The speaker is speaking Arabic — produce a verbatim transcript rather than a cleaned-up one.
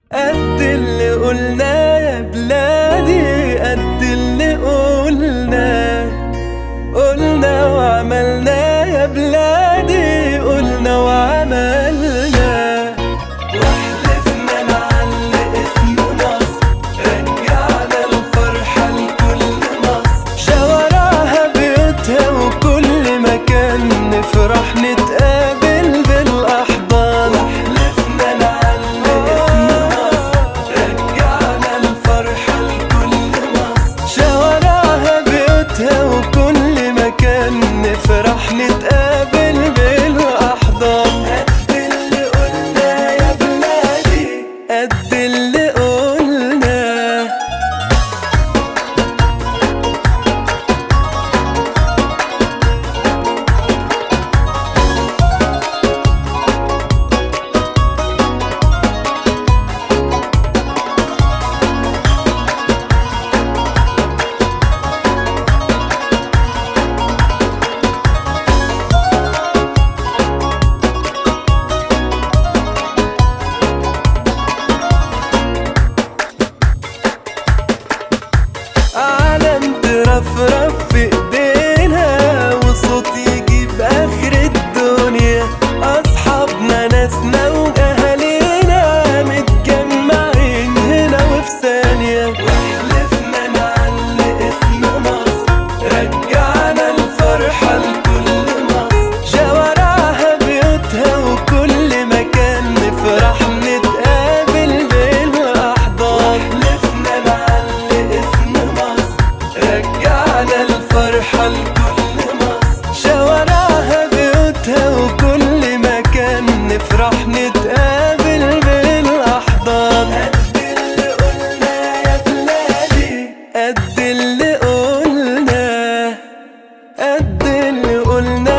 قد اللي قلنا يا بلادي، قد اللي قلنا قلنا وعملنا يا بلادي، قلنا وعملنا. وحلفنا نعلق اسم مصر، رجعنا الفرحة لكل مصر، شوارعها بيوتها وكل مكان نفرح نتقابل بالأحضان. وحلفنا نعلق اسم مصر، رجعنا الفرحة لكل مصر، شوارعها بيوتها وكل مكان نفرح نتقابل بالأحضان. قد اللي قلنا يا بلادي، قد اللي قلنا. عالم ترفرف في ايدينا، وصوت يجيب اخر الدنيا، اصحابنا ناسنا واهالينا متجمعين هنا وفي ثانية. وحلفنا نعلق اسم مصر، رجعنا الفرحة لكل مصر، شوارعها بيوتها وكل مكان نفرح نتقابل بالاحضان. حلفنا نعلق اسم مصر، رجعنا الفرحة لكل مصر، شوارعها بيوتها وكل مكان نفرح نتقابل بالأحضان. قد اللي قلنا يا بلادي، قد اللي قلنا، قد اللي قلنا.